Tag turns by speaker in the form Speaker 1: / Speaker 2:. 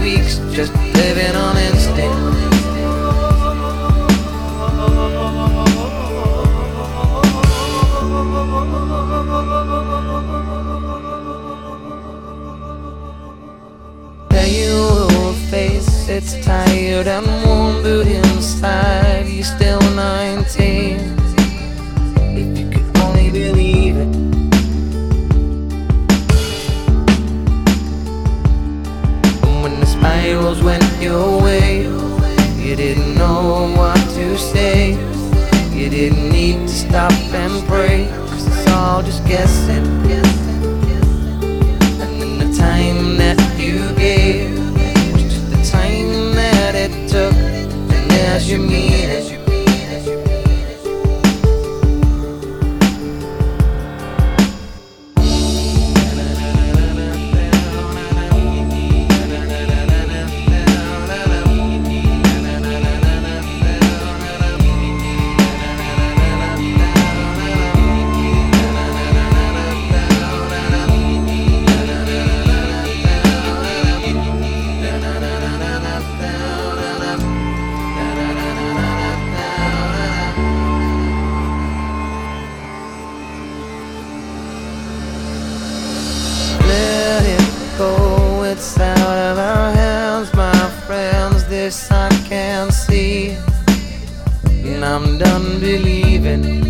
Speaker 1: speaks, just living on instinct. Tell your face, it's tired and warm, but inside you're still 19. If you could only believe it. And when the spirals went your way, you didn't know what to say. You didn't need to stop and pray, 'cause it's all just guessing. And then the time that you gave was just the time that it took. And as you mean it, go, it's out of our hands, my friends, this I can see. And I'm done believing